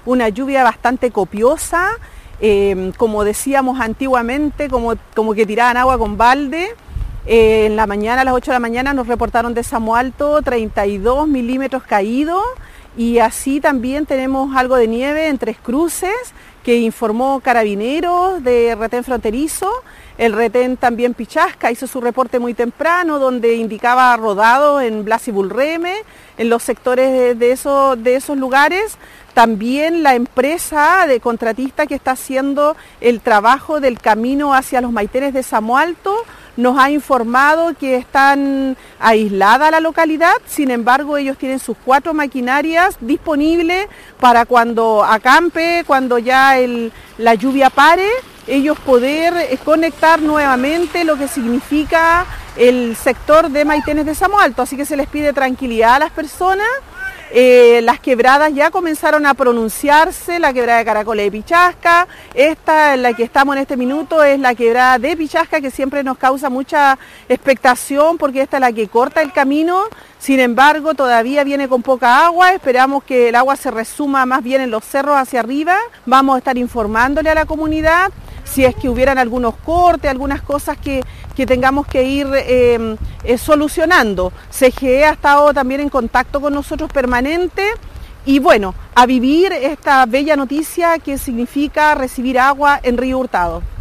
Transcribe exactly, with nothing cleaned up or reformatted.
una lluvia bastante copiosa, eh, como decíamos antiguamente, como, como que tiraban agua con balde. Eh, en la mañana, a las ocho de la mañana, nos reportaron de Samo Alto treinta y dos milímetros caídos, y así también tenemos algo de nieve en Tres Cruces, que informó Carabineros de retén fronterizo. El retén también Pichasca hizo su reporte muy temprano, donde indicaba rodado en Blas y Bulreme, en los sectores de, de, eso, de esos lugares. También la empresa de contratista que está haciendo el trabajo del camino hacia los Maitenes de Samo Alto nos ha informado que están aislada la localidad. Sin embargo, ellos tienen sus cuatro maquinarias disponibles para cuando acampe, cuando ya el, la lluvia pare, ellos poder conectar nuevamente lo que significa el sector de Maitenes de Samo Alto. Así que se les pide tranquilidad a las personas. Eh, las quebradas ya comenzaron a pronunciarse, la quebrada de Caracoles de Pichasca, esta en la que estamos en este minuto es la quebrada de Pichasca, que siempre nos causa mucha expectación porque esta es la que corta el camino. Sin embargo, todavía viene con poca agua, esperamos que el agua se resuma más bien en los cerros hacia arriba. Vamos a estar informándole a la comunidad si es que hubieran algunos cortes, algunas cosas que, que tengamos que ir eh, eh, solucionando. C G E ha estado también en contacto con nosotros permanente y bueno, a vivir esta bella noticia que significa recibir agua en Río Hurtado.